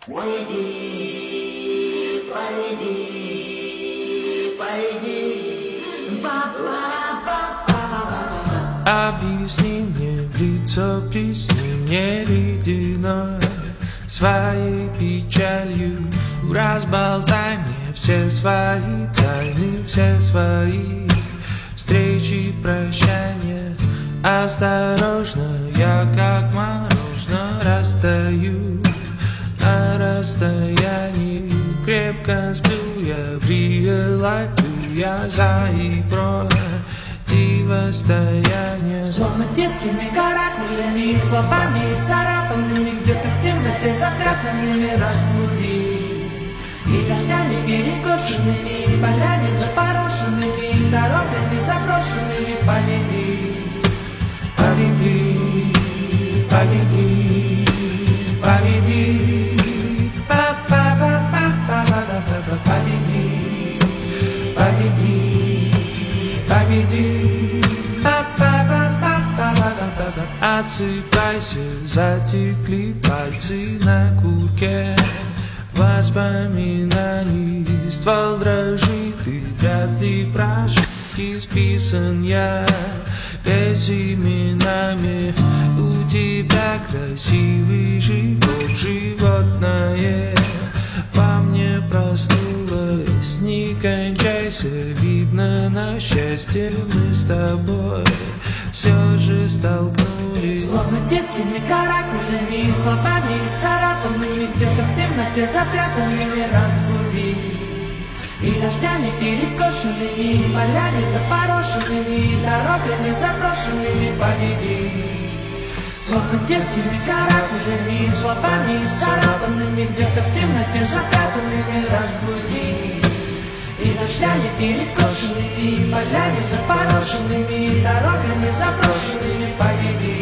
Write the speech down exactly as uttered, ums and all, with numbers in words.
Полети, полети, полети, па-па-па-па-па-па. Объясни мне в лицо, плесни мне ледяной своей печалью. Разболтай мне все свои тайны, все свои встречи, прощания. Осторожно, я как мороженое растаю на расстоянии. Крепко сплю я в реал-лайф, я за и противостояние. Словно детскими каракулями, словами царапанными, где-то в темноте запрятанными разбуди. И дождями перекошенными, полями запорошенными, дорогами заброшенными поведи. Поведи, поведи, поведи, па-па-па-па-па-па-па-па. Поведи, поведи, поведи, па-па-па-па-па-па-па. Отсыпайся, затекли пальцы на курке воспоминаний. Ствол дрожит и вряд ли прожить исписан я без именами. У тебя красивый живот, животное во мне проснулось. Не кончайся, видно, на счастье мы с тобой все же столкнулись. Словно детскими каракулями, словами царапанными, где-то в темноте запрятанными разбуди. И дождями перекошенными, полями запорошенными, дорогами заброшенными поведи. Словно детскими каракулями, словами царапанными, где-то в темноте запрятанными разбуди. И дождями перекошенными, полями запорошенными, дорогами заброшенными поведи.